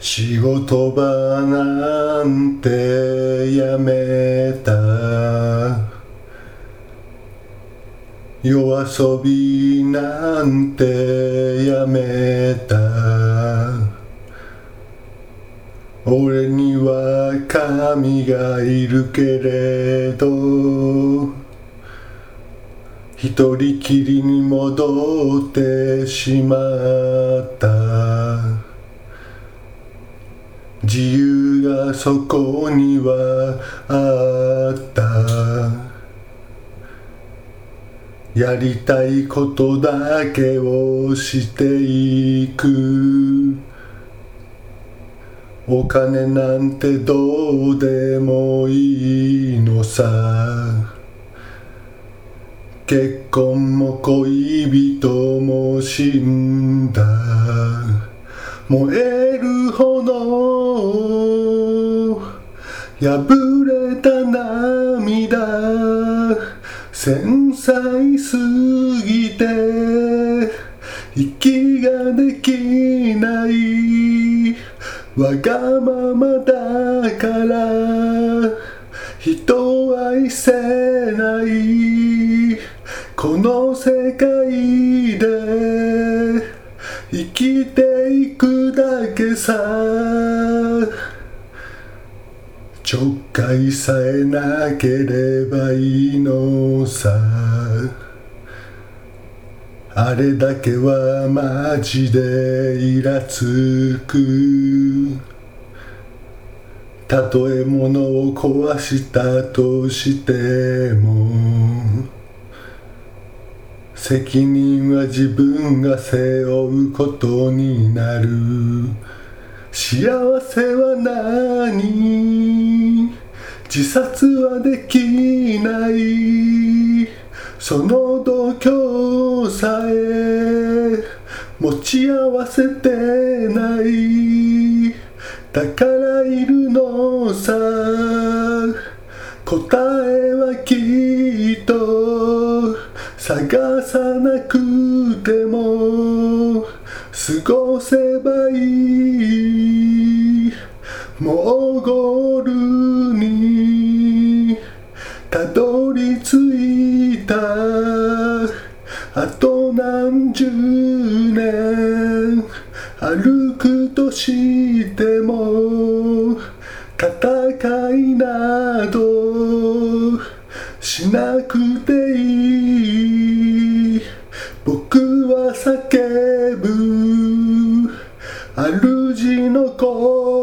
仕事場なんてやめた、夜遊びなんてやめた、俺には神がいるけれど一人きりに戻ってしまった。自由がそこにはあった。やりたいことだけをしていく。お金なんてどうでもいいのさ。結婚も恋人も死んだ。燃えるほど破れた涙、繊細すぎて息ができない。わがままだから人を愛せない。この世界で生きていくだけさ。ちょっかいさえなければいいのさ。あれだけはマジでイラつく。たとえ物を壊したとしても責任は自分が背負うことになる。幸せは何？自殺はできない。その度胸さえ持ち合わせてない。だからいるのさ。答えはきっと探さなくても過ごせばいい。モーゴルにたどり着いた。あと何十年歩くとしても戦いなどしなくていい。僕は叫ぶ主の声